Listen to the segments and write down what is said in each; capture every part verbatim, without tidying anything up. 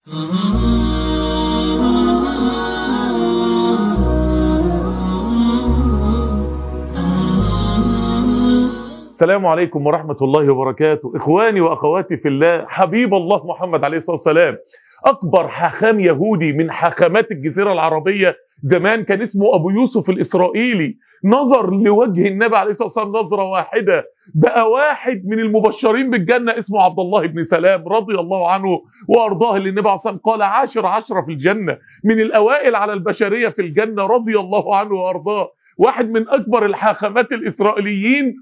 السلام عليكم ورحمة الله وبركاته. إخواني وأخواتي في الله، حبيب الله محمد عليه الصلاة والسلام أكبر حاخام يهودي من حاخامات الجزيرة العربية زمان كان اسمه أبو يوسف الإسرائيلي، نظر لوجه النبي عليه الصلاة والسلام نظرة واحدة بقى واحد من المبشرين بالجنة، اسمه عبد الله بن سلام رضي الله عنه وأرضاه، اللي النبي عليه الصلاة والسلام قال عاشر عشرة في الجنة، من الأوائل على البشرية في الجنة رضي الله عنه وأرضاه. واحد من أكبر الحاخامات الإسرائيليين،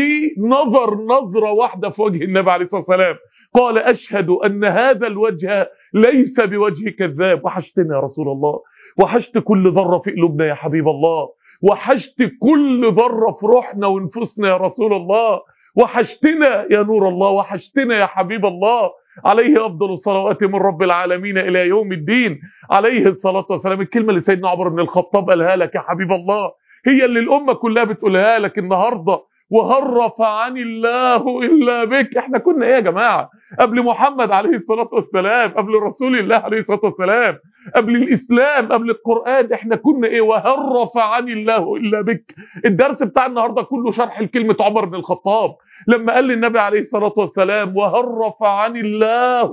ونظر نظرة واحدة في وجه النبي عليه الصلاة والسلام قال أشهد أن هذا الوجه ليس بوجه كذاب. وحشتنا يا رسول الله، وحشت كل ذرة في قلوبنا يا حبيب الله، وحشت كل ذرة في روحنا ونفوسنا يا رسول الله، وحشتنا يا نور الله، وحشتنا يا حبيب الله، عليه أفضل الصلوات من رب العالمين إلى يوم الدين عليه الصلاة والسلام. الكلمة اللي سيدنا عمر بن الخطاب قالها لك يا حبيب الله هي اللي الأمة كلها بتقولها لك النهاردة، وهل رفعني الله إلا بك. احنا كنا ايه يا جماعة قبل محمد عليه الصلاة والسلام، قبل رسول الله عليه الصلاة والسلام، قبل الإسلام، قبل القرآن؟ احنا كنا ايه؟ وهل رفعني الله إلا بك. الدرس بتاع النهاردة كله شرح لكلمة عمر بن الخطاب لما قال للنبي عليه الصلاة والسلام وهل رفعني الله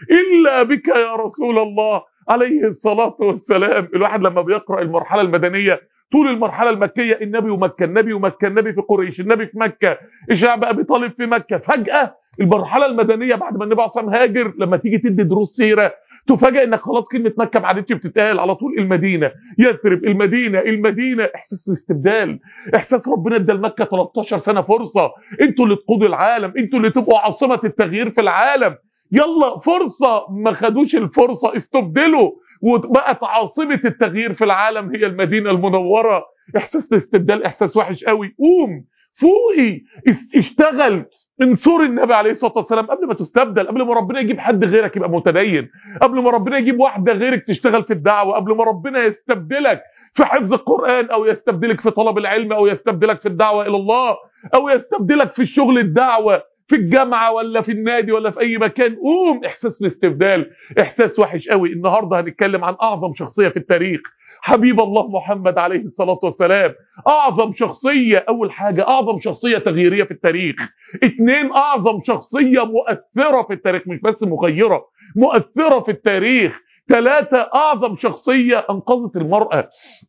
إلا بك يا رسول الله عليه الصلاة والسلام. الواحد لما بيقرأ المرحلة المدنية طول المرحلة المكية، النبي ومكة، النبي ومكة، النبي في قريش، النبي في مكة، الشعب أبي طالب في مكة، فجأة المرحلة المدنية بعد ما النبي عليه الصلاة والسلام هاجر، لما تيجي تدي دروس سيرة تفاجئ انك خلاص كلمة مكة ما عادتش بتتقال، على طول المدينة، يثرب، المدينة، المدينة. احساس الاستبدال، احساس ربنا ادى لمكة تلتاشر سنة فرصة، انتوا اللي تقودوا العالم، انتوا اللي تبقوا عاصمة التغيير في العالم، يلا فرصة. ما خدوش الفرصة، استبدلوا وبقت عاصمة التغيير في العالم هي المدينة المنورة. احساس الاستبدال احساس وحش قوي. قوم فوقي، اشتغل، انصر النبي عليه الصلاة والسلام قبل ما تستبدل، قبل ما ربنا يجيب حد غيرك يبقى متدين، قبل ما ربنا يجيب واحدة غيرك تشتغل في الدعوة، قبل ما ربنا يستبدلك في حفظ القرآن او يستبدلك في طلب العلم او يستبدلك في الدعوة الى الله او يستبدلك في الشغل الدعوة في الجامعة ولا في النادي ولا في اي مكان. قوم. احساس الاستبدال احساس وحش قوي. النهاردة هنتكلم عن اعظم شخصية في التاريخ، حبيب الله محمد عليه الصلاة والسلام. اعظم شخصية، اول حاجة اعظم شخصية تغييرية في التاريخ، اتنين اعظم شخصية مؤثرة في التاريخ، مش بس مغيرة، مؤثرة في التاريخ، ثلاثة اعظم شخصية انقذت المرأة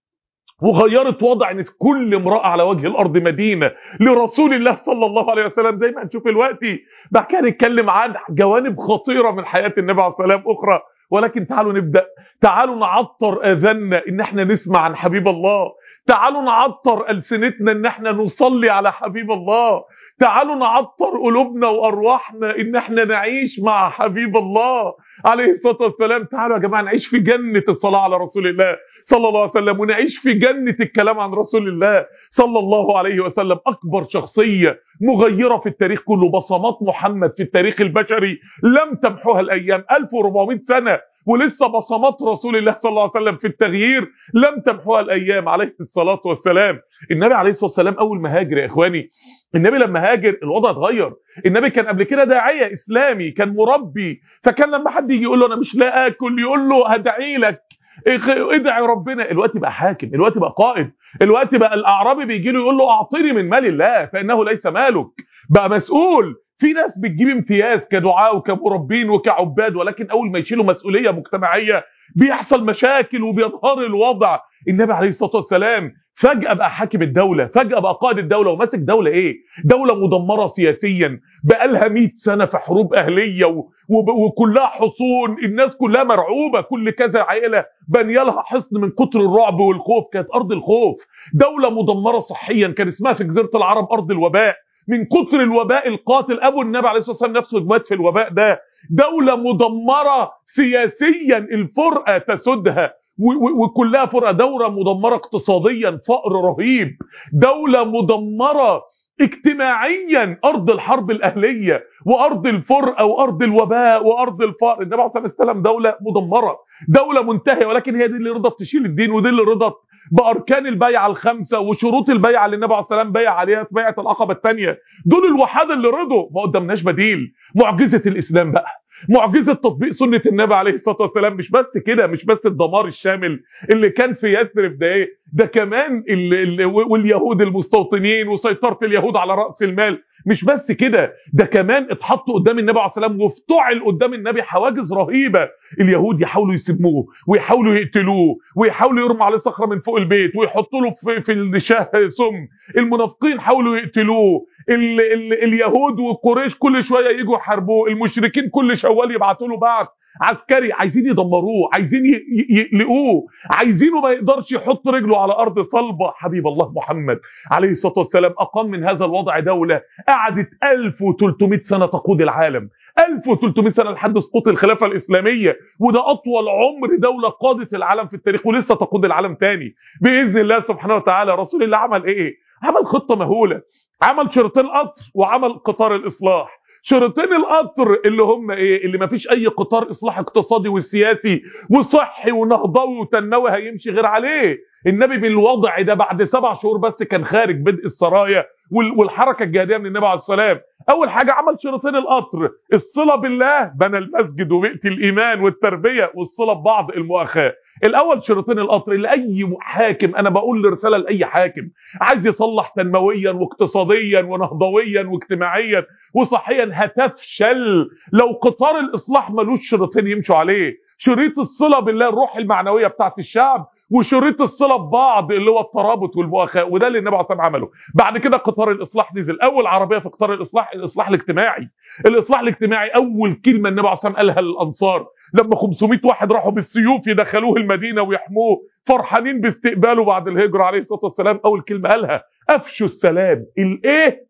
وغيرت وضع ان كل امرأة على وجه الارض مدينة لرسول الله صلى الله عليه وسلم، زي ما هنشوف دلوقتي. بعد كده نتكلم عن جوانب خطيرة من حياة النبي عليه الصلاة والسلام اخرى، ولكن تعالوا نبدأ. تعالوا نعطر اذاننا ان احنا نسمع عن حبيب الله، تعالوا نعطر ألسنتنا ان احنا نصلي على حبيب الله، تعالوا نعطر قلوبنا وارواحنا ان احنا نعيش مع حبيب الله عليه الصلاة والسلام. تعالوا يا جماعة نعيش في جنة الصلاة على رسول الله صلى الله عليه وسلم، ونعيش في جنة الكلام عن رسول الله صلى الله عليه وسلم. أكبر شخصية مغيرة في التاريخ كله، بصمات محمد في التاريخ البشري لم تمحوها الأيام، ألف وأربعمائة سنة ولسه بصمات رسول الله صلى الله عليه وسلم في التغيير لم تمحوها الأيام عليه الصلاة والسلام. النبي عليه الصلاة والسلام أول ما هاجر يا إخواني، النبي لما هاجر الوضع اتغير. النبي كان قبل كده داعية إسلامي، كان مربي، فكان لما حد يجي يقول له أنا مش لا آكل يقول له هدعي لك، ادعي ربنا. الوقت بقى حاكم، الوقت بقى قائد، الوقت بقى الاعرابي بيجي له يقول له اعطني من مال الله فانه ليس مالك، بقى مسؤول. في ناس بتجيب امتياز كدعاء وكمربين وكعباد، ولكن اول ما يشيلوا مسؤوليه مجتمعيه بيحصل مشاكل وبينهار الوضع. النبي عليه الصلاه والسلام فجأة بقى حاكم الدولة، فجأة بقى قائد الدولة، وماسك دولة ايه؟ دولة مدمرة سياسيا، بقالها مئة سنة في حروب أهلية و... و... وكلها حصون، الناس كلها مرعوبة، كل كذا عائلة بني لها حصن من كتر الرعب والخوف، كانت أرض الخوف. دولة مدمرة صحيا، كان اسمها في جزيرة العرب أرض الوباء، من كتر الوباء القاتل أبو النبي عليه الصلاة والسلام نفسه مات في الوباء ده. دولة مدمرة سياسيا، الفرقة تسدها وكلها فرقة، دولة مدمرة اقتصاديا، فقر رهيب، دولة مدمرة اجتماعيا، ارض الحرب الاهليه وارض الفرقه وارض الوباء وارض الفقر. النبي عليه الصلاه والسلام دوله مدمره، دوله منتهيه، ولكن هي دي اللي رضت تشيل الدين، ودي اللي رضت باركان البيعه الخمسه وشروط البيعه اللي النبي عليه الصلاه والسلام بيع عليها في بيعه العقبه الثانيه. دول الوحاده اللي رضوا. ما قدامناش بديل. معجزه الاسلام بقى، معجزه تطبيق سنه النبي عليه الصلاه والسلام. مش بس كده، مش بس الدمار الشامل اللي كان في يثرب ده، ايه ده كمان ال ال واليهود المستوطنين وسيطره اليهود على راس المال. مش بس كده، ده كمان اتحطوا قدام النبي عليه الصلاه والسلام وافتعل قدام النبي حواجز رهيبه. اليهود يحاولوا يسموه ويحاولوا يقتلوه ويحاولوا يرموا عليه صخره من فوق البيت ويحطوا له في, في الشاه سم. المنافقين حاولوا يقتلوه. ال ال اليهود وقريش كل شويه يجوا يحاربوه. المشركين كل شوال يبعتوا له بعث عسكري، عايزين يدمروه، عايزين يقلقوه، عايزينه ما يقدرش يحط رجله على ارض صلبه. حبيب الله محمد عليه الصلاه والسلام اقام من هذا الوضع دوله قعدت ألف وثلاثمائة سنه تقود العالم، ألف وثلاثمائة سنه لحد سقوط الخلافه الاسلاميه، وده اطول عمر دوله قادت العالم في التاريخ ولسه تقود العالم تاني باذن الله سبحانه وتعالى. رسول الله عمل ايه؟ عمل خطه مهوله، عمل شريطين قطر وعمل قطار الاصلاح. شريطين القطر اللي هم ايه؟ اللي ما فيش اي قطار اصلاح اقتصادي وسياسي وصحي ونهضوي وتنموي هيمشي غير عليه. النبي بالوضع ده بعد سبع شهور بس كان خارج بدء السرايا والحركه الجهاديه من النبي عليه السلام. اول حاجه عمل شريطين القطر، الصله بالله، بنى المسجد وبيئه الايمان والتربيه، والصله ببعض المؤاخاه. الاول شريطين القطر اللي اي حاكم، انا بقول رساله لاي حاكم عايز يصلح تنمويا واقتصاديا ونهضويا واجتماعيا وصحيا هتفشل لو قطار الاصلاح ملوش شريطين يمشوا عليه. شريط الصله بالله الروح المعنويه بتاعت الشعب، وشريط الصله ببعض اللي هو الترابط والمؤاخاه، وده اللي النبي عليه الصلاه والسلام عمله. بعد كده قطار الاصلاح نزل، اول عربيه في قطار الاصلاح الاصلاح الاجتماعي. الاصلاح الاجتماعي اول كلمه النبي عليه الصلاه والسلام قالها للانصار لما خمسمائة واحد راحوا بالسيوف يدخلوه المدينه ويحموه فرحانين باستقباله بعد الهجره عليه الصلاه والسلام، اول كلمه قالها افشوا السلام. الايه؟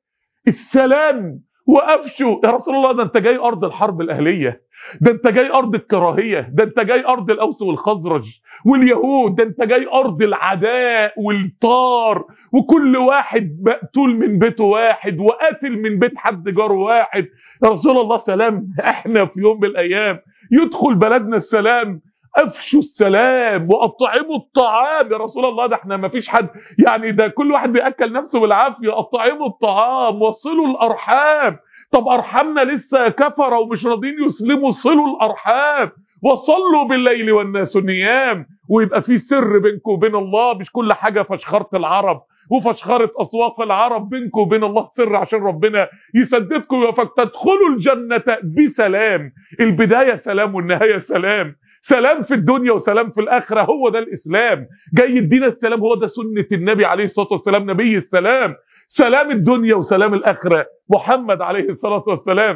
السلام. وافشوا يا رسول الله، ده انت جاي ارض الحرب الاهليه، ده انت جاي ارض الكراهيه، ده انت جاي ارض الاوس والخزرج واليهود، ده انت جاي ارض العداء والطار، وكل واحد مقتول من بيته واحد وقاتل من بيت حد جاره واحد. يا رسول الله سلام. احنا في يوم من الايام يدخل بلدنا السلام. افشوا السلام واطعموا الطعام. يا رسول الله ده احنا ما فيش حد، يعني ده كل واحد بياكل نفسه بالعافيه. اطعموا الطعام، وصلوا الارحام. طب ارحامنا لسه كفره ومش راضيين يسلموا، صلوا الارحام. وصلوا بالليل والناس نيام. ويبقى في سر بينكم وبين الله، مش كل حاجه فشخره العرب وفشخره اسواق العرب، بينكم وبين الله سر عشان ربنا يسددكم فتدخلوا الجنه بسلام. البدايه سلام والنهايه سلام. سلام في الدنيا وسلام في الاخره، هو ده الاسلام. جاي يدينا السلام، هو ده سنه النبي عليه الصلاه والسلام، نبي السلام. سلام الدنيا وسلام الاخره محمد عليه الصلاه والسلام.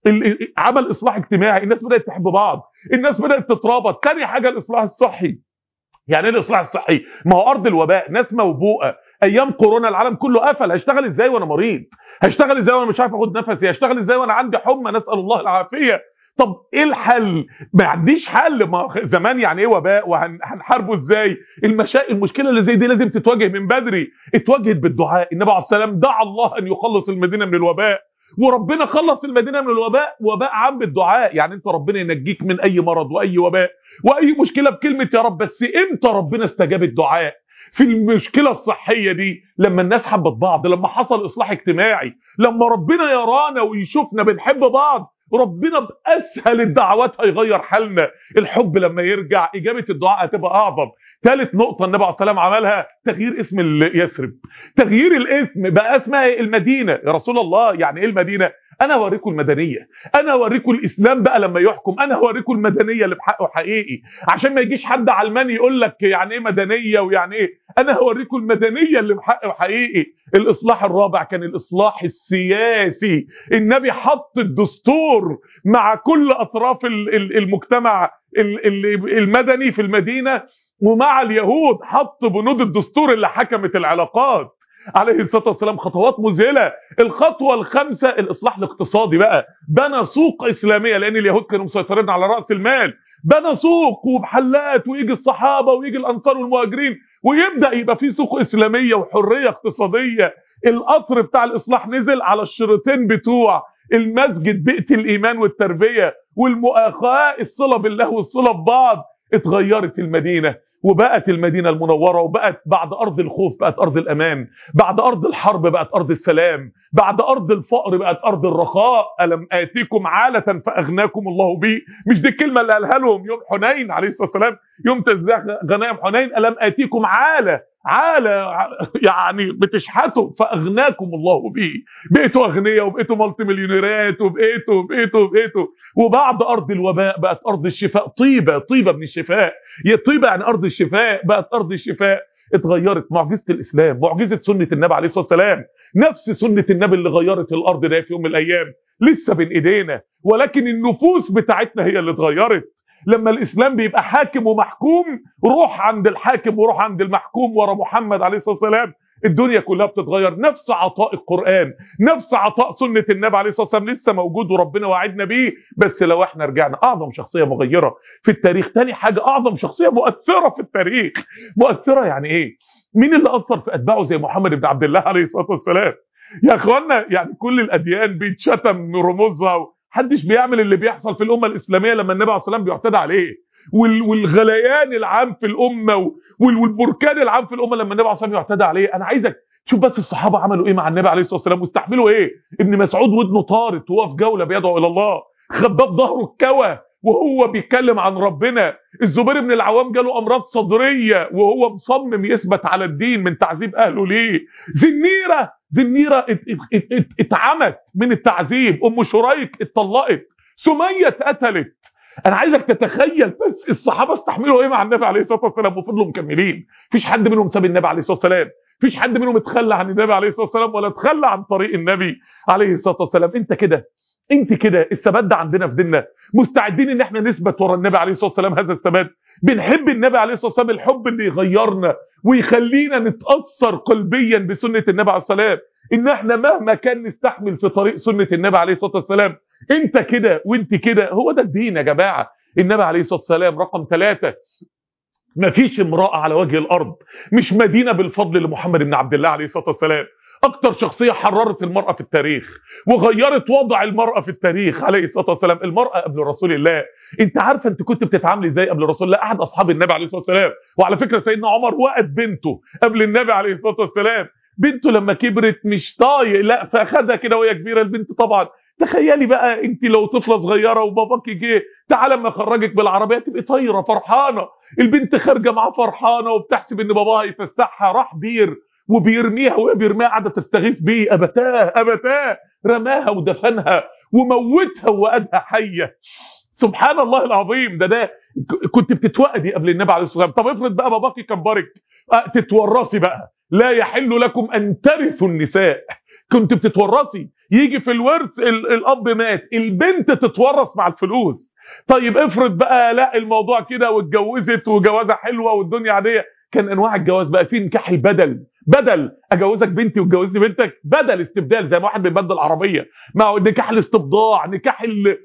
عمل اصلاح اجتماعي، الناس بدات تحب بعض، الناس بدات تترابط. تاني حاجه الاصلاح الصحي. يعني ايه الاصلاح الصحي؟ ما هو ارض الوباء، ناس موبوءه. ايام كورونا العالم كله قفل، هشتغل ازاي وانا مريض؟ هشتغل ازاي وانا مش عارف اخد نفسي؟ هشتغل ازاي وانا عندي حمى؟ نسال الله العافيه. طب ايه الحل؟ ما عنديش حل. ما زمان يعني ايه وباء وهنحاربه ازاي؟ المشا... المشكله اللي زي دي لازم تتواجه من بدري. اتواجهت بالدعاء. النبي عليه السلام دعا الله ان يخلص المدينه من الوباء، وربنا خلص المدينه من الوباء. وباء عام بالدعاء، يعني انت ربنا ينجيك من اي مرض واي وباء واي مشكله بكلمه يا رب. بس امتى ربنا استجاب الدعاء في المشكله الصحيه دي؟ لما الناس حبت بعض، لما حصل اصلاح اجتماعي، لما ربنا يرانا ويشوفنا بنحب بعض، ربنا باسهل الدعوات هيغير حالنا. الحب لما يرجع اجابه الدعاء هتبقى اعظم. ثالث نقطه النبي عليه السلام عملها تغيير اسم يثرب. تغيير الاسم، بقى اسمها المدينه. يا رسول الله يعني ايه المدينه؟ انا اوريكم المدنيه، انا اوريكم الاسلام بقى لما يحكم، انا اوريكم المدنيه اللي بحقه حقيقي، عشان ما يجيش حد علماني يقول لك يعني ايه مدنيه ويعني ايه. انا هوريكم المدنيه اللي بحقه حقيقي. الاصلاح الرابع كان الاصلاح السياسي. النبي حط الدستور مع كل اطراف المجتمع المدني في المدينه، ومع اليهود حط بنود الدستور اللي حكمت العلاقات عليه الصلاه والسلام. خطوات مذهله. الخطوه الخامسه الاصلاح الاقتصادي بقى. بنى سوق اسلاميه، لان اليهود كانوا مسيطرين على راس المال. بنى سوق ومحلات، ويجي الصحابه ويجي الانصار والمهاجرين، ويبدا يبقى في سوق اسلاميه وحريه اقتصاديه. القطر بتاع الاصلاح نزل على الشريطين بتوع المسجد، بيئه الايمان والتربيه والمؤاخاه، الصله بالله والصله ببعض. اتغيرت المدينه. وبقت المدينة المنورة، وبقت بعد أرض الخوف بقت أرض الأمان، بعد أرض الحرب بقت أرض السلام، بعد أرض الفقر بقت أرض الرخاء. ألم آتيكم عالة فأغناكم الله بي. مش دي الكلمة اللي قالها لهم يوم حنين عليه الصلاة والسلام، يوم تزاح غنائم حنين؟ ألم آتيكم عالة، عالة يعني بتشحتوا، فأغناكم الله به. بقيتوا أغنياء وبقيتوا مالتي مليونيرات وبقيتوا وبقيتوا وبقيتوا. وبعد أرض الوباء بقت أرض الشفاء، طيبة طيبة من الشفاء، يا طيبة يعني أرض الشفاء، بقت أرض الشفاء. اتغيرت معجزة الإسلام، معجزة سنة النبي عليه الصلاة والسلام، نفس سنة النبي اللي غيرت الأرض ده في يوم من الأيام لسه بين إيدينا، ولكن النفوس بتاعتنا هي اللي اتغيرت. لما الإسلام بيبقى حاكم ومحكوم، روح عند الحاكم وروح عند المحكوم ورا محمد عليه الصلاة والسلام، الدنيا كلها بتتغير. نفس عطاء القرآن، نفس عطاء سنة النبي عليه الصلاة والسلام لسه موجود وربنا وعدنا بيه. بس لو احنا رجعنا، أعظم شخصية مغيرة في التاريخ. تاني حاجة، أعظم شخصية مؤثرة في التاريخ. مؤثرة يعني إيه؟ مين اللي أثر في أتباعه زي محمد بن عبد الله عليه الصلاة والسلام؟ يا اخوانا يعني كل الأديان بيتشتم من رموزها، محدش بيعمل اللي بيحصل في الأمة الإسلامية لما النبي عليه الصلاة والسلام بيعتدى عليه، والغليان العام في الأمة والبركان العام في الأمة لما النبي عليه الصلاة والسلام يعتدى عليه. أنا عايزك تشوف بس الصحابة عملوا إيه مع النبي عليه الصلاة والسلام واستحملوا إيه. ابن مسعود ودنه طارت وهو في جولة بيدعو إلى الله، خباب ظهره الكوى وهو بيتكلم عن ربنا. الزبير بن العوام جاله امراض صدريه وهو مصمم يثبت على الدين من تعذيب اهله ليه. زنيره زنيره اتعمت من التعذيب. ام شريك اتطلقت. سميه اتقتلت. انا عايزك تتخيل بس الصحابه استحملوا ايه مع النبي عليه الصلاه والسلام وفضلوا مكملين. مفيش حد منهم ساب النبي عليه الصلاه والسلام، مفيش حد منهم اتخلى عن النبي عليه الصلاه والسلام ولا اتخلى عن طريق النبي عليه الصلاه والسلام. انت كده انت كده الثبات ده عندنا في ديننا، مستعدين ان احنا نثبت ورا النبي عليه الصلاه والسلام هذا الثبات. بنحب النبي عليه الصلاه والسلام الحب اللي يغيرنا ويخلينا نتاثر قلبيا بسنه النبي عليه الصلاه والسلام، ان احنا مهما كان نستحمل في طريق سنه النبي عليه الصلاه والسلام. انت كده وانت كده، هو ده الدين يا جماعه. النبي عليه الصلاه والسلام رقم ثلاثة. مفيش امراه على وجه الارض مش مدينه بالفضل لمحمد بن عبد الله عليه الصلاه والسلام. اكتر شخصيه حررت المراه في التاريخ وغيرت وضع المراه في التاريخ عليه الصلاه والسلام. المراه قبل رسول الله، انت عارفه انت كنت بتتعاملي ازاي قبل رسول الله؟ احد اصحاب النبي عليه الصلاه والسلام، وعلى فكره سيدنا عمر وقت بنته قبل النبي عليه الصلاه والسلام. بنته لما كبرت مش طايق لا فاخدها كده وهي كبيره. البنت طبعا تخيلي بقى انت لو طفله صغيره وباباكي جه تعالى اما اخرجك بالعربيه تبقي طايره فرحانه. البنت خارجه معاه فرحانه وبتحسب ان باباها يفسحها، راح بير وبيرميها وهي بيرميها قاعده تستغيث بيه. ابتاه ابتاه رماها ودفنها وموتها وقادها حيه. سبحان الله العظيم. ده ده كنت بتتوأدي قبل النبي عليه الصلاه والسلام. طب افرض بقى باباكي كان بارك، أه تتورثي بقى. لا يحل لكم ان ترثوا النساء. كنت بتتورثي، يجي في الورث الاب مات البنت تتورث مع الفلوس. طيب افرض بقى لا الموضوع كده واتجوزت وجوازها حلوه والدنيا عاديه. كان انواع الجواز بقى في نكاح البدل، بدل اجوزك بنتي وتجوزني بنتك، بدل استبدال زي ما واحد بيبدل عربيه، مع نكاح الاستبضاع، نكاح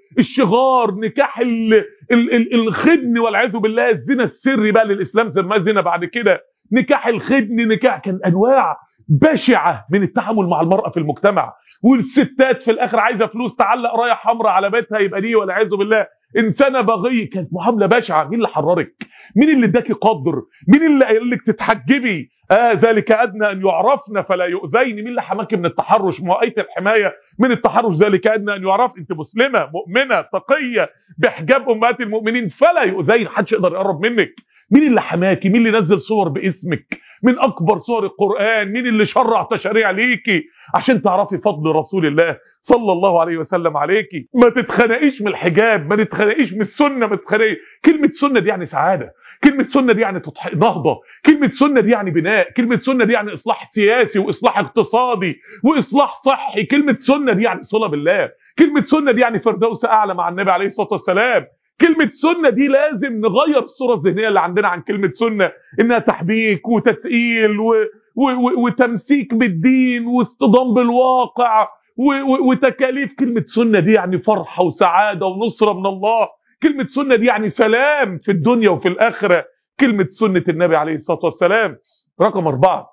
الشغار، نكاح ال ال ال الخدن والعياذ بالله. الزنا السري بقى للاسلام سماه زنا بعد كده، نكاح الخدن، نكاح. كان انواع بشعه من التعامل مع المراه في المجتمع. والستات في الاخر عايزه فلوس تعلق رايه حمراء على بيتها يبقى دي والعياذ بالله انسانه بغي. كانت معامله بشعه. مين اللي حررك؟ مين اللي اداكي قدر؟ مين اللي قال لك تتحجبي؟ اه ذلك ادنى ان يعرفن فلا يؤذين. مين اللي حماكي من التحرش؟ ما ايه الحمايه من التحرش؟ ذلك ادنى ان يعرف. انت مسلمه مؤمنه تقيه بحجاب امهات المؤمنين فلا يؤذين، محدش يقدر يقرب منك. مين اللي حماكي؟ مين اللي نزل صور باسمك من اكبر صور القران؟ مين اللي شرع تشريع ليكي عشان تعرفي فضل رسول الله صلى الله عليه وسلم عليكي؟ ما تتخنقيش من الحجاب، ما تتخنقيش من السنه، ما تتخنقيش. كلمه سنه دي يعني سعاده، كلمه سنه دي يعني نهضه، كلمه سنه دي يعني بناء، كلمه سنه دي يعني اصلاح سياسي واصلاح اقتصادي واصلاح صحي، كلمه سنه دي يعني صله بالله، كلمه سنه دي يعني فردوس اعلى مع النبي عليه الصلاه والسلام. كلمة سنة دي لازم نغير الصورة الذهنية اللي عندنا عن كلمة سنة، انها تحبيك وتثقيل و... و... و... وتمسيك بالدين واصطدام بالواقع و... و... وتكاليف. كلمة سنة دي يعني فرحة وسعادة ونصرة من الله. كلمة سنة دي يعني سلام في الدنيا وفي الآخرة. كلمة سنة النبي عليه الصلاة والسلام. رقم أربعة،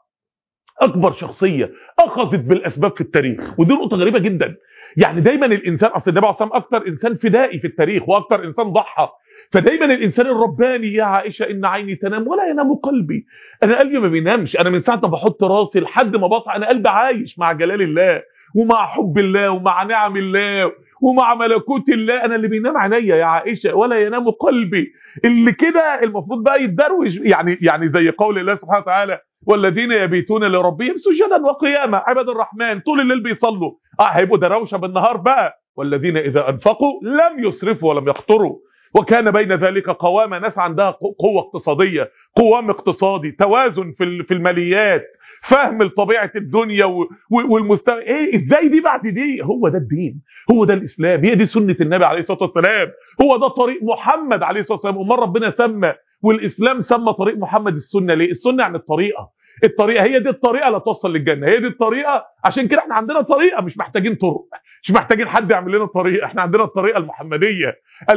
أكبر شخصية أخذت بالأسباب في التاريخ، ودي نقطة غريبة جدا. يعني دايما الانسان، اصل النبي عليه الصلاه والسلام اكتر انسان فدائي في التاريخ واكتر انسان ضحى. فدايما الانسان الرباني يا عائشه ان عيني تنام ولا ينام قلبي. انا قلبي ما بينامش، انا من ساعه ما بحط راسي لحد ما بصحى انا قلبي عايش مع جلال الله ومع حب الله ومع نعم الله ومع ملكوت الله. انا اللي بينام عينيا يا عائشه ولا ينام قلبي. اللي كده المفروض بقى يتدروش، يعني يعني زي قول الله سبحانه وتعالى والذين يبيتون لربهم سجدا وقياما، عباد الرحمن طول الليل بيصلوا، اه هيبقوا دروشه بالنهار بقى. والذين اذا انفقوا لم يسرفوا ولم يقتروا وكان بين ذلك قواما. ناس عندها قوه اقتصاديه، قوام اقتصادي، توازن في في الماليات، فهم لطبيعه الدنيا والمستوى. ايه ازاي دي بعد دي؟ هو ده الدين، هو ده الاسلام، هي دي سنه النبي عليه الصلاه والسلام، هو ده طريق محمد عليه الصلاه والسلام. امال ربنا سمى والاسلام سمى طريق محمد السنه ليه؟ السنه يعني الطريقه، الطريقه هي دي الطريقه اللي توصل للجنه، هي دي الطريقه. عشان كده احنا عندنا طريقه، مش محتاجين طرق، مش محتاجين حد يعمل لنا طريقه، احنا عندنا الطريقه المحمديه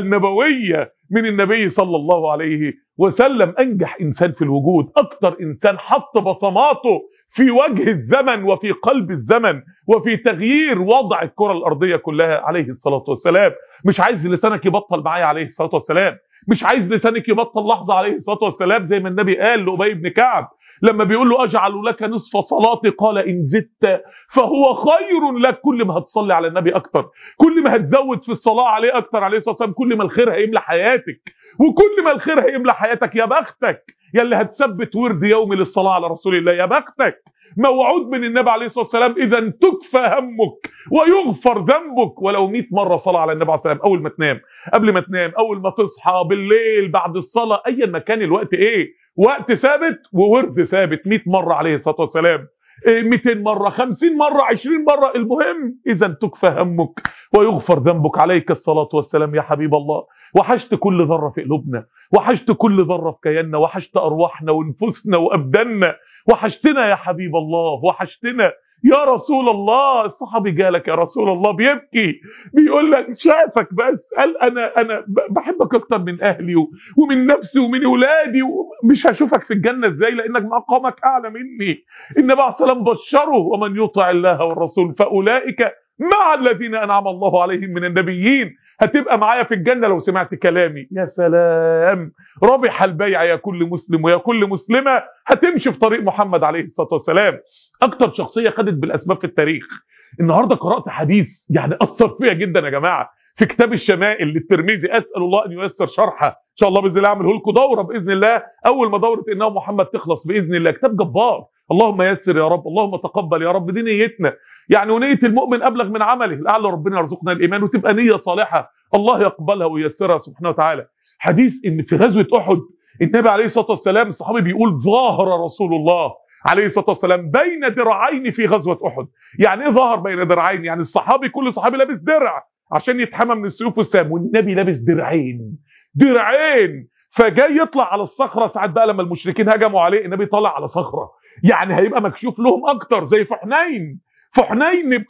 النبويه من النبي صلى الله عليه وسلم. انجح انسان في الوجود، اكتر انسان حط بصماته في وجه الزمن وفي قلب الزمن وفي تغيير وضع الكره الارضيه كلها عليه الصلاه والسلام. مش عايز لسانك يبطل معايا عليه الصلاه والسلام، مش عايز لسانك يبطل لحظه عليه الصلاه والسلام. زي ما النبي قال لأبي بن كعب لما بيقول له اجعل لك نصف صلاتي قال ان زدت فهو خير لك. كل ما هتصلي على النبي اكتر، كل ما هتزود في الصلاه عليه اكتر عليه الصلاه والسلام، كل ما الخير هيملى حياتك، وكل ما الخير هيملى حياتك. يا بختك يا اللي هتثبت ورد يومي للصلاه على رسول الله، يا بختك. موعود من النبي عليه الصلاه والسلام اذا تكفى همك ويغفر ذنبك ولو مئة مره صلاه على النبي عليه الصلاه والسلام. اول ما تنام، قبل ما تنام، اول ما تصحى، بالليل، بعد الصلاه، ايا ما كان الوقت ايه، وقت ثابت وورد ثابت مئة مره عليه الصلاه والسلام، مئتين مره، خمسين مره، عشرين مره. المهم اذا تكفى همك ويغفر ذنبك. عليك الصلاه والسلام يا حبيب الله. وحشت كل ذره في قلوبنا، وحشت كل ذره في كياننا، وحشت ارواحنا ونفوسنا وابداننا. وحشتنا يا حبيب الله، وحشتنا يا رسول الله. الصحابي جالك يا رسول الله بيبكي، بيقول لك شافك بس قال انا انا بحبك اكتر من اهلي ومن نفسي ومن اولادي، ومش هشوفك في الجنه ازاي لانك مقامك اعلى مني. النبي عليه الصلاه والسلام بشره ومن يطع الله والرسول فاولئك مع الذين انعم الله عليهم من النبيين. هتبقى معايا في الجنه لو سمعت كلامي. يا سلام، ربح البيع يا كل مسلم ويا كل مسلمه هتمشي في طريق محمد عليه الصلاه والسلام. اكتر شخصيه خدت بالاسباب في التاريخ. النهارده قرات حديث يعني اثر فيا جدا يا جماعه في كتاب الشمائل للترمذي، اسال الله ان ييسر شرحه ان شاء الله باذن الله، اعمله لكم دوره باذن الله اول ما دوره انه محمد تخلص باذن الله. كتاب جبار، اللهم يسر يا رب، اللهم تقبل يا رب. دي نيتنا يعني، ونيه المؤمن ابلغ من عمله، لعل ربنا يرزقنا الايمان وتبقى نيه صالحه الله يقبلها وييسرها سبحانه وتعالى. حديث ان في غزوه احد النبي عليه الصلاه والسلام، الصحابي بيقول ظاهر رسول الله عليه الصلاه والسلام بين درعين في غزوه احد. يعني ايه ظهر بين درعين؟ يعني الصحابي كل صحابي لابس درع عشان يتحمى من السيوف والسهام، والنبي لابس درعين درعين. فجاي يطلع على الصخره. ساعات بقى لما المشركين هجموا عليه النبي طلع على صخره، يعني هيبقى مكشوف لهم اكتر. زي في حنين، في حنين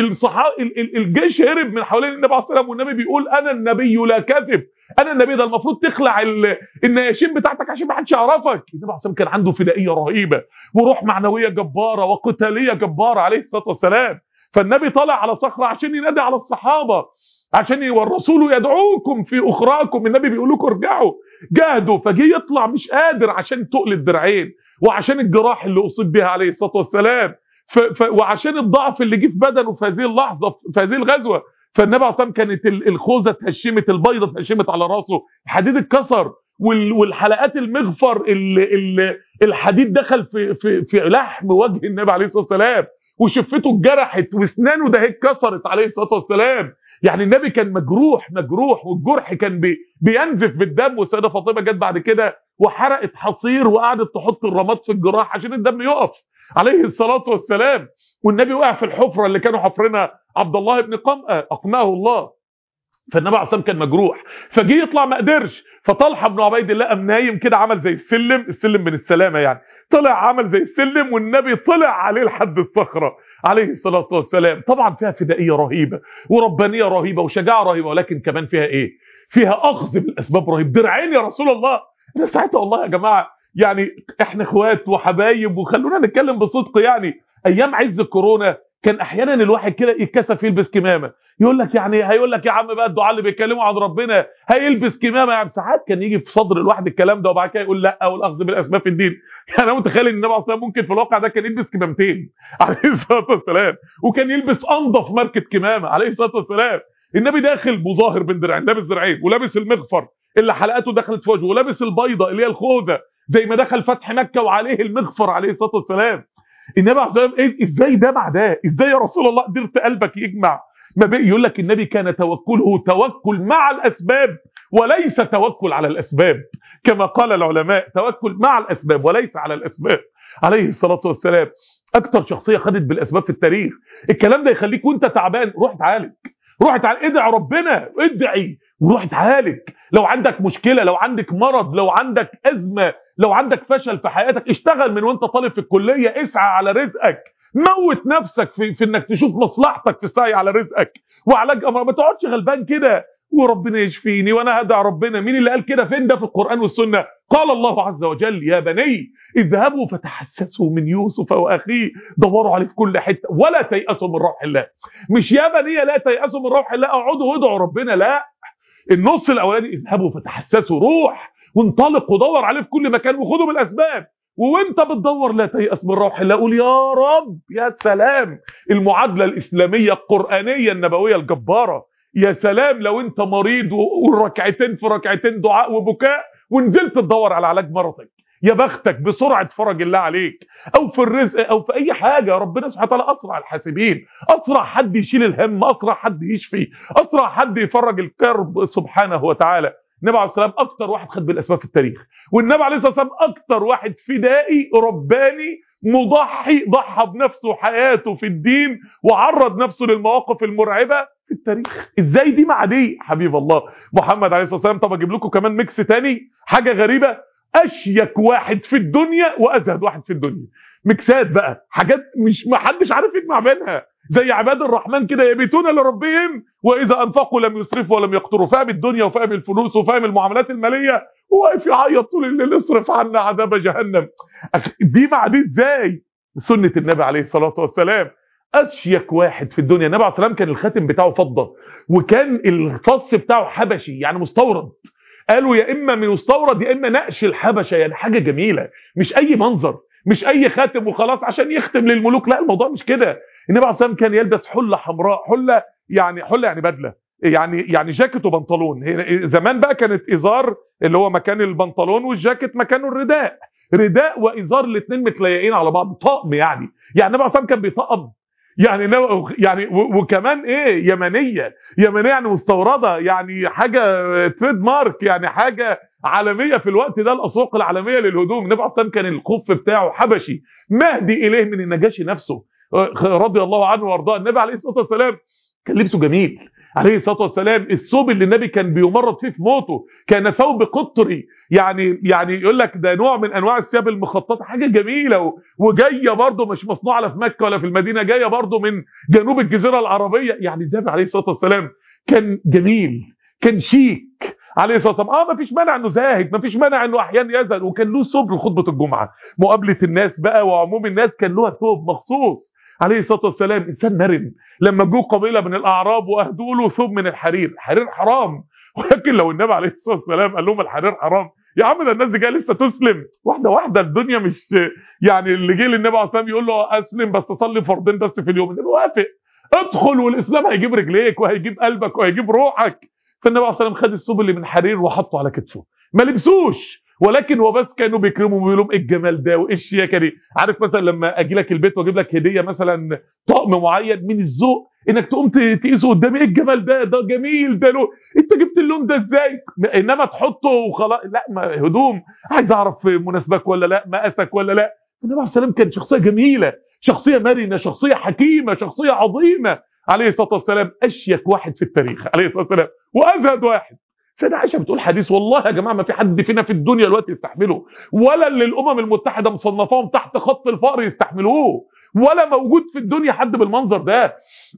الجيش هرب من حوالين النبي عليه الصلاه والسلام، والنبي بيقول انا النبي لا كذب، انا النبي. ده المفروض تخلع النياشين بتاعتك عشان ما حدش يعرفك. النبي عليه الصلاه والسلام كان عنده فدائيه رهيبه وروح معنويه جباره وقتاليه جباره عليه الصلاه والسلام. فالنبي طلع على صخره عشان ينادي على الصحابه، عشان والرسول يدعوكم في اخراكم، النبي بيقول لكم ارجعوا جاهدوا. فجي يطلع مش قادر عشان تقل الدرعين، وعشان الجراح اللي اصيب بها عليه الصلاه والسلام، ف... ف... وعشان الضعف اللي جه في بدنه في هذه اللحظه في هذه الغزوه. فالنبي عليه الصلاه والسلام كانت الخوذه اتهشمت، البيضه اتهشمت على راسه، الحديد اتكسر، وال... والحلقات المغفر ال... ال... الحديد دخل في في في لحم وجه النبي عليه الصلاه والسلام، وشفته اتجرحت، واسنانه ده اتكسرت عليه الصلاه والسلام. يعني النبي كان مجروح مجروح والجرح كان بي بينزف بالدم. والسيده فاطمه جت بعد كده وحرقت حصير وقعدت تحط الرماد في الجراح عشان الدم يقف عليه الصلاه والسلام. والنبي وقع في الحفره اللي كانوا حفرنا عبد الله بن قمأة اقنعه الله. فالنبي عليه الصلاه كان مجروح، فجي يطلع ما قدرش، فطلحه بن عبيد الله قام نايم كده عمل زي السلم، السلم من السلامه يعني، طلع عمل زي السلم والنبي طلع عليه لحد الصخره عليه الصلاه والسلام. طبعا فيها فدائيه رهيبه وربانيه رهيبه وشجاعه رهيبه، ولكن كمان فيها ايه؟ فيها اخذ بالاسباب رهيب. درعين يا رسول الله. انا ساعتها والله يا جماعه يعني احنا اخوات وحبايب، وخلونا نتكلم بصدق. يعني ايام عز الكورونا كان احيانا الواحد كده يتكسف يلبس كمامه، يقول لك يعني هيقول لك يا عم بقى الدعاء اللي بيتكلموا عن ربنا هيلبس كمامه، يعني ساعات كان يجي في صدر الواحد الكلام ده وبعد كده يقول لا والاخذ بالاسباب في الدين. يعني انا متخيل ان النبي عليه الصلاه والسلام ممكن في الواقع ده كان يلبس كمامتين عليه الصلاه والسلام، وكان يلبس انضف ماركه كمامه عليه الصلاه والسلام. النبي داخل مظاهر بين درعين، لابس درعين ولابس المغفر اللي حلقاته دخلت في وجهه، ولابس البيضه اللي هي الخوذه زي ما دخل فتح مكه وعليه المغفر عليه الصلاه والسلام. النبي عليه الصلاه والسلام إيه ازاي ده مع ده؟ ازاي يا رسول الله قدرت قلبك يجمع ما بين؟ يقول لك النبي كان توكله توكل مع الاسباب وليس توكل على الاسباب، كما قال العلماء توكل مع الاسباب وليس على الاسباب عليه الصلاه والسلام. اكتر شخصيه خدت بالاسباب في التاريخ. الكلام ده يخليك وانت تعبان روح اتعالج، روح اتعالج، ادعي ربنا، ادعي وروح اتعالج. لو عندك مشكله، لو عندك مرض، لو عندك ازمه، لو عندك فشل في حياتك، اشتغل من وانت طالب في الكليه، اسعى على رزقك، موت نفسك في, في انك تشوف مصلحتك في السعي على رزقك وعلاج امراض. ما تقعدش غلبان كده وربنا يشفيني وانا هدع ربنا. مين اللي قال كده؟ فين ده في القران والسنه؟ قال الله عز وجل يا بني اذهبوا فتحسسوا من يوسف واخيه، دوروا عليه في كل حته ولا تيأسوا من روح الله. مش يا بني لا تيأسوا من روح الله اقعدوا وادعوا ربنا، لا، النص الاولاني اذهبوا فتحسسوا، روح وانطلق ودور عليه في كل مكان وخدوا بالاسباب، وانت بتدور لا تيأس من روح الله قول يا رب. يا سلام المعادله الاسلاميه القرانيه النبويه الجباره. يا سلام لو انت مريض وركعتين في ركعتين دعاء وبكاء ونزلت تدور على علاج مرضك، يا بختك بسرعه فرج الله عليك، او في الرزق او في اي حاجه. ربنا سبحانه وتعالى اسرع الحاسبين، اسرع حد يشيل الهم، اسرع حد يشفي، اسرع حد يفرج الكرب سبحانه وتعالى. النبي عليه الصلاه والسلام اكتر واحد خد بالاسباب في التاريخ، والنبي عليه الصلاه والسلام اكتر واحد فدائي رباني مضحي، ضحى بنفسه وحياته في الدين وعرض نفسه للمواقف المرعبه في التاريخ. ازاي دي مع دي؟ حبيب الله محمد عليه الصلاه والسلام. طب اجيب لكم كمان ميكس تاني، حاجه غريبه، اشيك واحد في الدنيا وازهد واحد في الدنيا. ميكسات بقى، حاجات مش ما حدش عارف يجمع بينها، زي عباد الرحمن كده يبيتون لربهم واذا انفقوا لم يسرفوا ولم يقتروا، فاهم الدنيا وفاهم الفلوس وفاهم المعاملات الماليه وواقف يعيط طول الليل اصرف عنا عذاب جهنم. دي مع دي ازاي؟ سنه النبي عليه الصلاه والسلام. اشيك واحد في الدنيا النبي عليه الصلاه والسلام كان الخاتم بتاعه فضه، وكان الفص بتاعه حبشي يعني مستورد. قالوا يا اما من مستورد يا اما نقش الحبشه، يعني حاجه جميله، مش اي منظر، مش اي خاتم وخلاص عشان يختم للملوك، لا الموضوع مش كده. النبي عليه الصلاه والسلام كان يلبس حله حمراء، حله يعني حله يعني بدله، يعني يعني جاكيت وبنطلون. زمان بقى كانت ازار اللي هو مكان البنطلون والجاكيت مكانه الرداء، رداء وازار الاثنين متليقين على بعض، طقم يعني. يعني النبي عليه الصلاه والسلام كان بيطقم يعني يعني وكمان ايه يمنيه، يمنيه يعني مستورده، يعني حاجه تريد مارك، يعني حاجه عالميه في الوقت ده، الاسواق العالميه للهدوم. النبي عليه الصلاه والسلام كان الخف بتاعه حبشي مهدي اليه من النجاشي نفسه رضي الله عنه وارضاه. النبي عليه الصلاه والسلام كان لبسه جميل عليه الصلاه والسلام. الثوب اللي النبي كان بيمرض فيه في موته كان ثوب قطري، يعني يعني يقول لك ده نوع من انواع الثياب المخططه، حاجه جميله وجايه برده مش مصنوعه لا في مكه ولا في المدينه، جايه برده من جنوب الجزيره العربيه. يعني النبي عليه الصلاه والسلام كان جميل، كان شيك عليه الصلاه والسلام. اه ما فيش مانع انه زاهد، ما فيش مانع انه احيانا يزهد، وكان له صبر خطبه الجمعه، مقابله الناس بقى وعموم الناس كان له ثوب مخصوص عليه الصلاه والسلام. انسان مرن. لما جو قبيله من الاعراب واهدوا له ثوب من الحرير، الحرير حرام، ولكن لو النبي عليه الصلاه والسلام قال لهم الحرير حرام، يا عم ده الناس دي جايه لسه تسلم واحده واحده، الدنيا مش يعني اللي جه للنبي عليه الصلاه والسلام يقول له اسلم بس صلي فرضين بس في اليوم، النبي وافق، ادخل والاسلام هيجيب رجليك وهيجيب قلبك وهيجيب روحك. فالنبي عليه الصلاه والسلام خد الثوب اللي من حرير وحطه على كتفه، ما لبسوش، ولكن هو بس كانوا بيكرموا وبيقولوا لهم ايه الجمال ده وايه الشياكه دي. عارف مثلا لما اجي لك البيت واجيب لك هديه مثلا طقم معين، من الذوق انك تقوم تقيسه قدامي، ايه الجمال ده، ده جميل، ده له انت جبت اللون ده ازاي؟ انما تحطه وخلاص لا، ما هدوم عايز اعرف مناسبك ولا لا، مقاسك ولا لا. النبي عليه الصلاه والسلام كان شخصيه جميله، شخصيه مرنه، شخصيه حكيمه، شخصيه عظيمه عليه الصلاه والسلام. اشيك واحد في التاريخ عليه الصلاه والسلام وازهد واحد. سيدة عائشة بتقول حديث والله يا جماعة ما في حد فينا في الدنيا دلوقتي يستحمله، ولا اللي الأمم المتحدة مصنفاهم تحت خط الفقر يستحملوه، ولا موجود في الدنيا حد بالمنظر ده.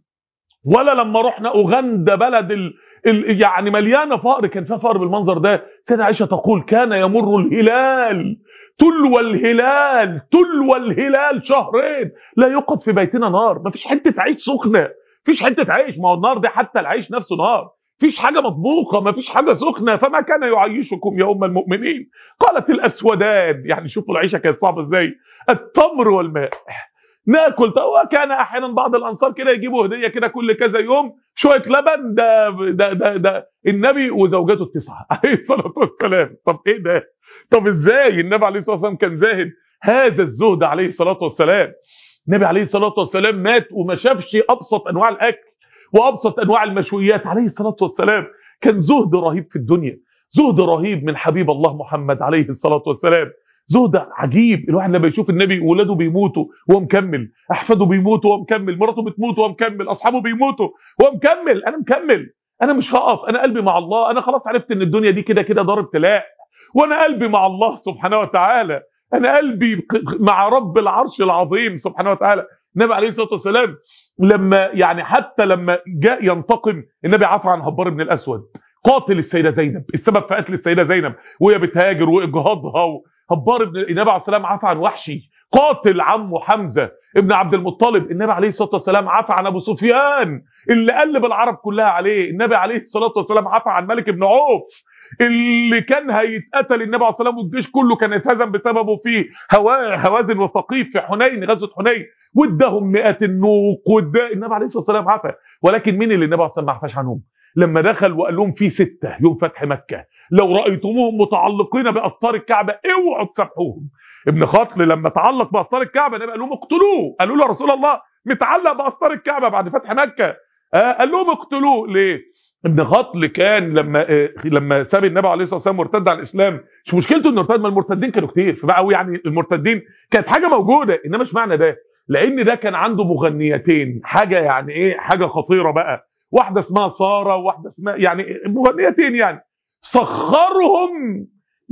ولا لما رحنا أوغندا بلد ال... ال... يعني مليانة فقر كان فيها فقر بالمنظر ده. سيدة عائشة تقول كان يمر الهلال تلو الهلال تلو الهلال شهرين لا يوقد في بيتنا نار. مفيش حته عيش سخنه، مفيش حته عيش، ما هو النار دي حتى العيش نفسه نار، مفيش حاجه مطبوخه، مفيش حاجه سخنه، فما كان يعيشكم يا ام المؤمنين. قالت الاسودان، يعني شوفوا العيشه كانت صعبه ازاي، التمر والماء. ناكل. وكان احيانا بعض الانصار كده يجيبوا هديه كده كل كذا يوم شويه لبن، ده ده ده, ده النبي وزوجاته التسعه عليه الصلاه والسلام. طب ايه ده؟ طب ازاي النبي عليه الصلاه والسلام كان زاهد هذا الزهد عليه الصلاه والسلام؟ النبي عليه الصلاه والسلام مات وما شافش ابسط انواع الاكل وابسط انواع المشويات عليه الصلاه والسلام. كان زهد رهيب في الدنيا، زهد رهيب من حبيب الله محمد عليه الصلاه والسلام، زهد عجيب. الواحد لما يشوف النبي ولاده بيموتوا وهو مكمل، احفاده بيموتوا وهو مكمل، مراته بتموت وهو مكمل، اصحابه بيموتوا وهو مكمل، انا مكمل، انا مش هقف، انا قلبي مع الله، انا خلاص عرفت ان الدنيا دي كده كده دار ابتلاء، وانا قلبي مع الله سبحانه وتعالى، انا قلبي مع رب العرش العظيم سبحانه وتعالى. النبي عليه الصلاه والسلام لما يعني حتى لما جاء ينتقم النبي عفى عن هبار بن الاسود قاتل السيده زينب، السبب في قتل السيده زينب وهي بتهاجر واجهاضها. هبار بن النبي عليه السلام عفى عن وحشي قاتل عمه حمزه ابن عبد المطلب. النبي عليه الصلاه والسلام عفى عن ابو سفيان اللي قلب العرب كلها عليه. النبي عليه الصلاه والسلام عفى عن ملك بن عوف اللي كان هيتقتل النبي عليه الصلاه والسلام والجيش كله كان اتهزم بسببه في هوازن وثقيف في حنين، غزوه حنين، واداهم مئات النوق ودا النبي عليه الصلاه والسلام عفى. ولكن مين اللي النبي عليه الصلاه والسلام ما عفاش عنهم؟ لما دخل وقال لهم في سته يوم فتح مكه لو رايتموهم متعلقين باستار الكعبه اوعوا تسامحوهم. ابن خطل لما تعلق باستار الكعبه النبي قال لهم اقتلوه، قالوا له يا رسول الله متعلق باستار الكعبه بعد فتح مكه. آه قال لهم اقتلوه. ليه؟ ابن خطل كان لما آه لما ساب النبي عليه الصلاه والسلام مرتد عن الاسلام، مش مشكلته انه ارتد، ما المرتدين كانوا كتير، فبقى يعني المرتدين كانت حاجه موجوده، انما مش معنى ده، لان ده كان عنده مغنيتين، حاجه يعني ايه، حاجه خطيره بقى، واحده اسمها ساره وواحده اسمها يعني مغنيتين، يعني سخرهم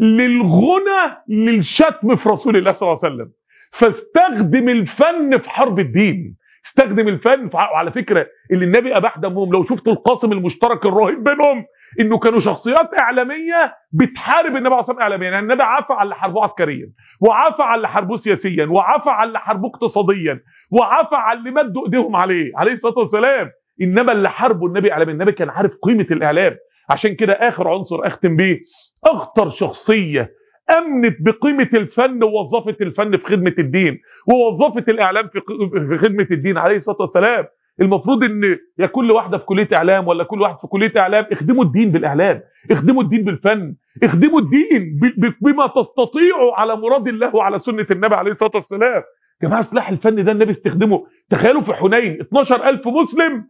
للغنى للشتم في رسول الله صلى الله عليه وسلم، فاستخدم الفن في حرب الدين، استخدم الفن في... وعلى فكره اللي النبي اباح دمهم، لو شفتوا القاسم المشترك الرهيب بينهم انه كانوا شخصيات اعلاميه بتحارب النبي عليه الصلاه والسلام اعلاميا. يعني النبي عفى على اللي حاربوه عسكريا، وعفى على اللي حاربوه سياسيا، وعفى على اللي حاربوه اقتصاديا، وعفى على اللي مدوا ايديهم عليه عليه الصلاه والسلام. انما اللي حاربوا النبي اعلاميا، النبي كان عارف قيمه الاعلام. عشان كده اخر عنصر اختم بيه، اخطر شخصيه امنت بقيمه الفن ووظفت الفن في خدمه الدين ووظفت الاعلام في في خدمه الدين عليه الصلاه والسلام. المفروض ان يا كل واحده في كليه اعلام ولا كل واحد في كليه اعلام اخدموا الدين بالاعلام، اخدموا الدين بالفن، اخدموا الدين بما تستطيعوا على مراد الله وعلى سنه النبي عليه الصلاه والسلام. يا جماعه سلاح الفن ده النبي استخدمه. تخيلوا في حنين اتناشر ألف مسلم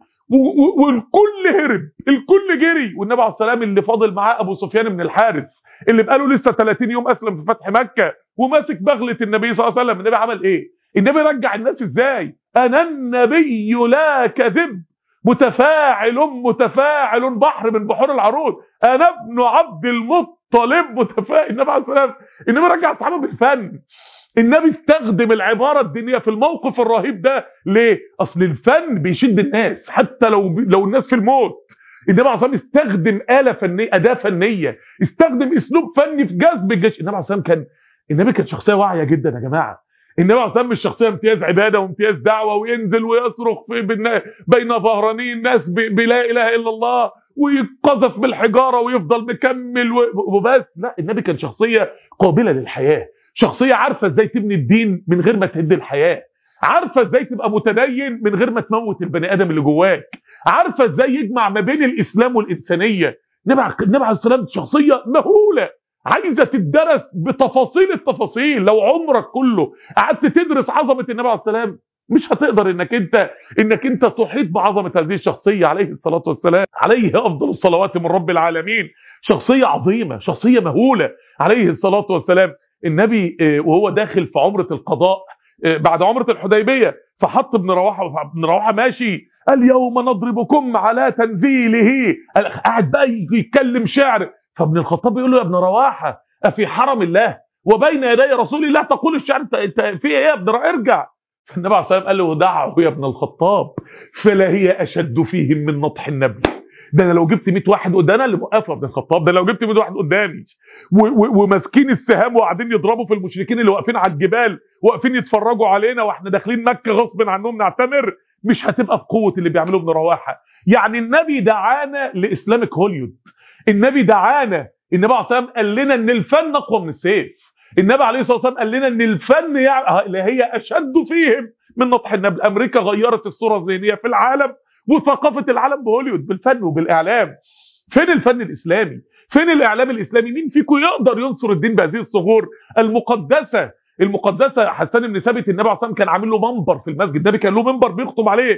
والكل هرب، الكل جري، والنبي عليه الصلاه والسلام اللي فاضل معاه ابو سفيان بن الحارث اللي بقاله لسه ثلاثين يوم اسلم في فتح مكه وماسك بغله النبي صلى الله عليه وسلم. النبي عمل ايه؟ النبي رجع الناس ازاي؟ انا النبي لا كذب متفاعل متفاعل بحر من بحور العروض، انا ابن عبد المطلب متفاعل. النبي عليه الصلاه والسلام النبي رجع اصحابه بالفن. النبي استخدم العباره الدينيه في الموقف الرهيب ده. ليه؟ اصل الفن بيشد الناس حتى لو لو الناس في الموت. النبي عليه الصلاه والسلام استخدم آلة فنيه، اداه فنيه، استخدم اسلوب فني في جذب الجيش. النبي عليه الصلاه والسلام كان النبي كان شخصيه واعيه جدا يا جماعه. النبي عليه الصلاه والسلام مش شخصيه امتياز عباده وامتياز دعوه وينزل ويصرخ في بين ظهراني الناس بلا اله الا الله ويقذف بالحجاره ويفضل مكمل وبس. لا، النبي كان شخصيه قابله للحياه، شخصيه عارفه ازاي تبني الدين من غير ما تهد الحياه، عارفه ازاي تبقى متدين من غير ما تموت البني ادم اللي جواك، عارفه ازاي يجمع ما بين الاسلام والانسانيه. النبي عليه الصلاه والسلام شخصيه مهوله عايزه تدرس بتفاصيل التفاصيل. لو عمرك كله قعدت تدرس عظمه النبي عليه الصلاه والسلام مش هتقدر انك انت انك انت تحيط بعظمه هذه الشخصيه عليه الصلاه والسلام، عليه افضل الصلوات من رب العالمين. شخصيه عظيمه، شخصيه مهوله عليه الصلاه والسلام. النبي وهو داخل في عمره القضاء بعد عمره الحديبيه، فحط ابن رواحه، ابن رواحه ماشي اليوم نضربكم على تنزيله، قاعد بقى يتكلم شعر. فابن الخطاب بيقول له يا ابن رواحه افي حرم الله وبين يدي رسول الله تقول الشعر؟ انت انت في ايه يا ابن رواحه؟ ارجع. فالنبي عليه الصلاه والسلام قال له دعه يا ابن الخطاب فلا هي اشد فيهم من نطح النبل. ده انا لو جبت مية واحد قدامي، انا اللي موقفه ابن الخطاب، ده لو جبت مية واحد قدامي وماسكين السهام وقاعدين يضربوا في المشركين اللي واقفين على الجبال واقفين يتفرجوا علينا واحنا داخلين مكه غصب عنهم نعتمر، مش هتبقى في قوه اللي بيعملوه ابن رواحه. يعني النبي دعانا لاسلامك هوليود، النبي دعانا، النبي عليه الصلاه والسلام قال لنا ان الفن اقوى من السيف، النبي عليه الصلاه والسلام قال لنا ان الفن يعني هي اشد فيهم من نطح النبل. امريكا غيرت الصوره الذهنيه في العالم وثقافه العالم بهوليود بالفن وبالاعلام. فين الفن الاسلامي؟ فين الاعلام الاسلامي؟ مين فيكم يقدر ينصر الدين بهذه الصخور المقدسه المقدسه؟ حسان بن ثابت النبي عليه الصلاه والسلام كان عامل له منبر في المسجد، النبي كان له منبر بيخطب عليه،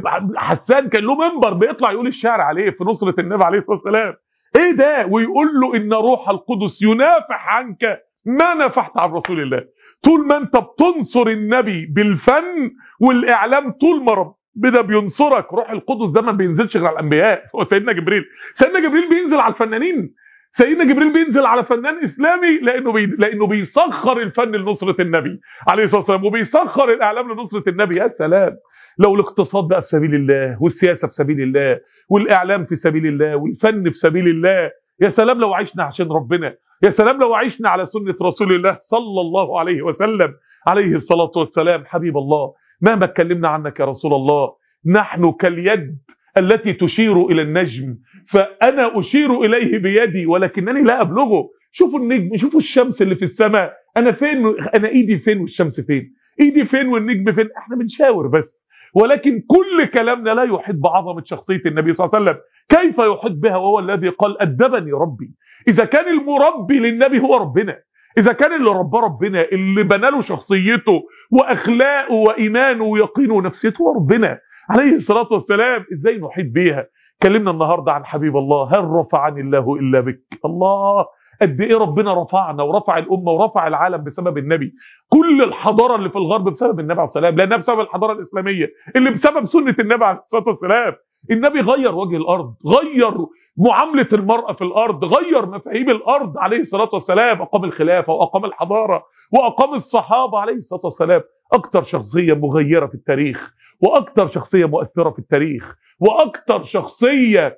حسان كان له منبر بيطلع يقول الشعر عليه في نصره النبي عليه الصلاه والسلام. ايه ده؟ ويقول له ان روح القدس ينافح عنك ما نافحت عن رسول الله. طول ما انت بتنصر النبي بالفن والاعلام، طول ما ربنا بينصرك، روح القدس ده ما بينزلش غير على الانبياء. هو سيدنا جبريل سيدنا جبريل بينزل على الفنانين، سيدنا جبريل بينزل على فنان اسلامي لانه بي... لانه بيسخر الفن لنصره النبي عليه الصلاه والسلام، وبيسخر الاعلام لنصره النبي. يا سلام لو الاقتصاد بقى في سبيل الله، والسياسه في سبيل الله، والاعلام في سبيل الله، والفن في سبيل الله. يا سلام لو عشنا عشان ربنا، يا سلام لو عشنا على سنه رسول الله صلى الله عليه وسلم عليه الصلاه والسلام. حبيب الله، مهما اتكلمنا عنك يا رسول الله، نحن كاليد التي تشير الى النجم، فانا اشير اليه بيدي ولكنني لا ابلغه. شوفوا النجم، شوفوا الشمس اللي في السماء، انا فين؟ انا ايدي فين والشمس فين؟ ايدي فين والنجم فين؟ احنا بنشاور بس، ولكن كل كلامنا لا يحيط بعظمه شخصيه النبي صلى الله عليه وسلم. كيف يحيط بها وهو الذي قال ادبني ربي؟ اذا كان المربي للنبي هو ربنا، اذا كان اللي ربى ربنا، اللي بنى له شخصيته واخلاقه وايمانه ويقينه ونفسيته هو ربنا عليه الصلاه والسلام، ازاي نحيط بيها؟ كلمنا النهارده عن حبيب الله. هل رفعني الله الا بك؟ الله، قد ايه ربنا رفعنا ورفع الامه ورفع العالم بسبب النبي. كل الحضاره اللي في الغرب بسبب النبي عليه الصلاه والسلام، لانها بسبب الحضاره الاسلاميه اللي بسبب سنه النبي عليه الصلاه والسلام. النبي غير وجه الارض، غير معامله المراه في الارض، غير مفاهيم الارض عليه الصلاه والسلام، اقام الخلافه واقام الحضاره واقام الصحابه عليه الصلاه والسلام. اكتر شخصيه مغيره في التاريخ، واكتر شخصيه مؤثره في التاريخ، واكتر شخصيه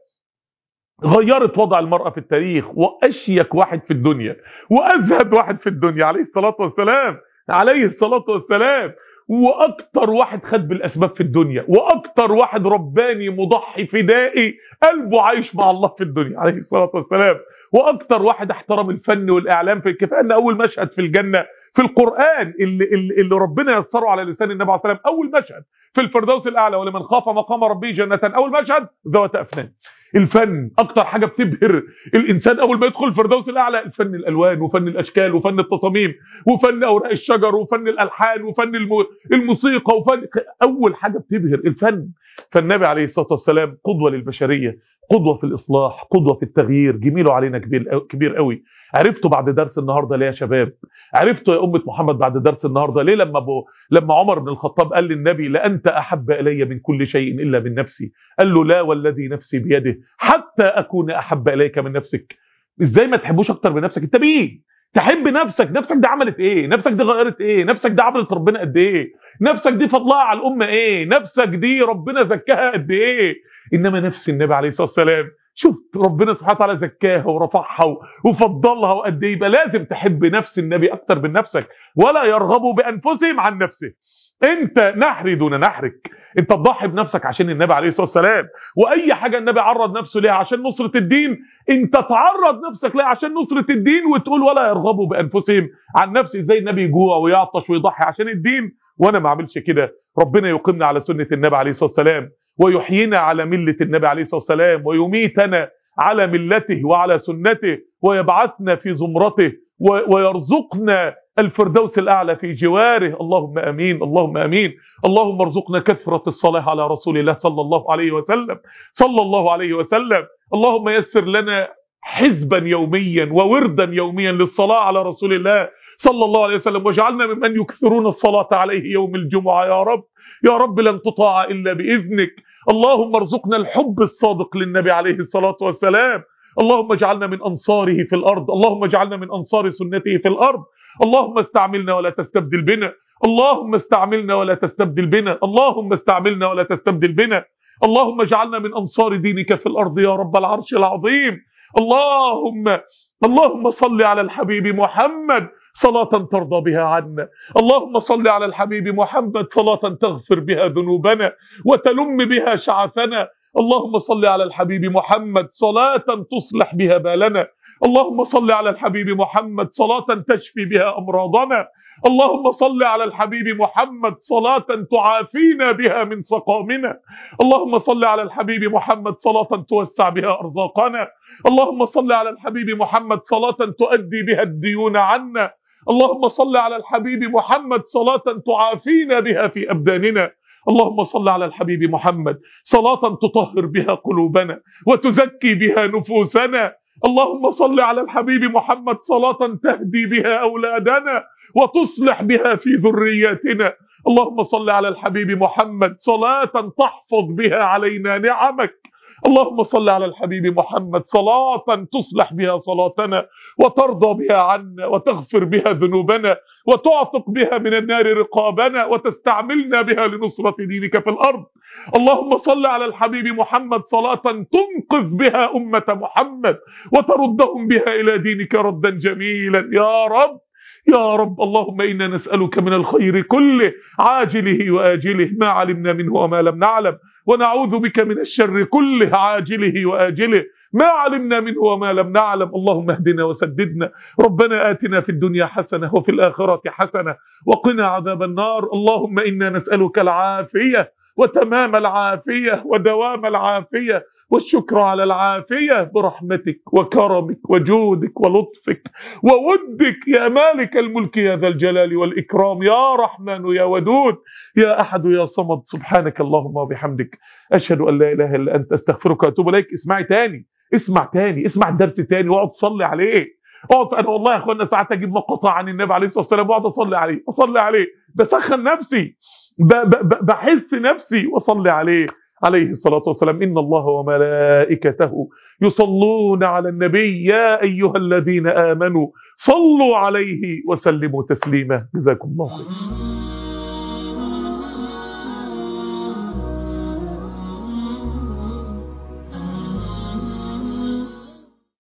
غيرت وضع المرأة في التاريخ، واشيك واحد في الدنيا وازهد واحد في الدنيا عليه الصلاة والسلام عليه الصلاة والسلام، واكتر واحد خد بالاسباب في الدنيا، واكتر واحد رباني مضحي فدائي قلبه عايش مع الله في الدنيا عليه الصلاة والسلام، واكتر واحد احترم الفن والاعلام. في كفايه ان اول مشهد في الجنة في القرآن اللي, اللي, اللي ربنا يسره على لسان النبي عليه الصلاة والسلام، اول مشهد في الفردوس الاعلى، ولمن خاف مقام ربه جنتان، اول مشهد ذوات افنان. الفن اكتر حاجه بتبهر الانسان اول ما يدخل الفردوس الاعلى، الفن، الالوان وفن الاشكال وفن التصاميم وفن اوراق الشجر وفن الالحان وفن الموسيقى وفن، اول حاجه بتبهر الفن. فالنبي عليه الصلاه والسلام قدوه للبشريه، قدوه في الاصلاح، قدوه في التغيير. جميله علينا كبير كبير قوي. عرفتوا بعد درس النهارده ليه يا شباب؟ عرفتوا يا امه محمد بعد درس النهارده ليه لما بو لما عمر بن الخطاب قال للنبي لانت احب الي من كل شيء الا من نفسي، قال له لا والذي نفسي بيده حتى اكون احب اليك من نفسك. ازاي ما تحبوش اكتر من نفسك؟ انت مين تحب نفسك؟ نفسك دي عملت ايه؟ نفسك دي غيرت ايه؟ نفسك دي عملت ربنا قد ايه؟ نفسك دي فضلها على الامه ايه؟ نفسك دي ربنا زكاها قد ايه؟ انما نفس النبي عليه الصلاه والسلام شوف ربنا سبحانه وتعالى زكاها ورفعها وفضلها وقد ايه. يبقى لازم تحب نفس النبي اكتر من نفسك، ولا يرغبوا بانفسهم عن نفسه. انت نحري دون نحرك، انت تضحي بنفسك عشان النبي عليه الصلاه والسلام، واي حاجه النبي عرض نفسه ليها عشان نصره الدين انت تعرض نفسك ليها عشان نصره الدين، وتقول ولا يرغبوا بانفسهم عن نفسه. ازاي النبي يجوع ويعطش ويضحي عشان الدين وانا ما اعملش كده؟ ربنا يقيمنا على سنه النبي عليه الصلاه والسلام، ويحيينا على مله النبي عليه الصلاه والسلام، ويميتنا على ملته وعلى سنته، ويبعثنا في زمرته، ويرزقنا الفردوس الأعلى في جواره. اللهم أمين اللهم أمين. اللهم ارزقنا كثرة الصلاة على رسول الله صلى الله عليه وسلم صلى الله عليه وسلم. اللهم يسر لنا حزبا يوميا ووردا يوميا للصلاة على رسول الله صلى الله عليه وسلم، واجعلنا ممن يكثرون الصلاة عليه يوم الجمعة يا رب. يا رب لن تطاع إلا بإذنك. اللهم ارزقنا الحب الصادق للنبي عليه الصلاة والسلام. اللهم اجعلنا من أنصاره في الأرض، اللهم اجعلنا من أنصار سنته في الأرض. اللهم استعملنا ولا تستبدل بنا، اللهم استعملنا ولا تستبدل بنا، اللهم استعملنا ولا تستبدل بنا. اللهم اجعلنا من أنصار دينك في الأرض يا رب العرش العظيم. اللهم اللهم صل على الحبيب محمد صلاة ترضى بها عنا. اللهم صل على الحبيب محمد صلاة تغفر بها ذنوبنا وتلم بها شعثنا. اللهم صل على الحبيب محمد صلاة تصلح بها بالنا. اللهم صل على الحبيب محمد صلاة تشفي بها أمراضنا. اللهم صل على الحبيب محمد صلاة تعافينا بها من سقامنا. اللهم صل على الحبيب محمد صلاة توسع بها أرزاقنا. اللهم صل على الحبيب محمد صلاة تؤدي بها الديون عنا. اللهم صل على الحبيب محمد صلاة تعافينا بها في أبداننا. اللهم صل على الحبيب محمد صلاة تطهر بها قلوبنا وتزكي بها نفوسنا. اللهم صل على الحبيب محمد صلاة تهدي بها أولادنا وتصلح بها في ذرياتنا. اللهم صل على الحبيب محمد صلاة تحفظ بها علينا نعمك. اللهم صل على الحبيب محمد صلاة تصلح بها صلاتنا وترضى بها عنا وتغفر بها ذنوبنا وتعتق بها من النار رقابنا وتستعملنا بها لنصرة دينك في الأرض. اللهم صل على الحبيب محمد صلاة تنقذ بها أمة محمد وتردهم بها إلى دينك ردا جميلا يا رب يا رب. اللهم إنا نسألك من الخير كله عاجله وآجله ما علمنا منه وما لم نعلم، ونعوذ بك من الشر كله عاجله وآجله ما علمنا منه وما لم نعلم. اللهم اهدنا وسددنا. ربنا آتنا في الدنيا حسنة وفي الآخرة حسنة وقنا عذاب النار. اللهم إنا نسألك العافية وتمام العافية ودوام العافية والشكر على العافية برحمتك وكرمك وجودك ولطفك وودك يا مالك الملك يا ذا الجلال والإكرام يا رحمن يا ودود يا أحد يا صمد. سبحانك اللهم وبحمدك أشهد أن لا إله إلا أنت أستغفرك وأتوب إليك. اسمعي تاني اسمع تاني اسمع الدرس تاني واقعد صلي عليه. اقعد انا والله يا اخوانا ساعات اجيب مقاطع عن النبي عليه الصلاه والسلام واقعد اصلي عليه اصلي عليه بسخن نفسي بحس نفسي واصلي عليه عليه الصلاة والسلام. إن الله وملائكته يصلون على النبي يا أيها الذين آمنوا صلوا عليه وسلموا تسليما. جزاكم الله خير.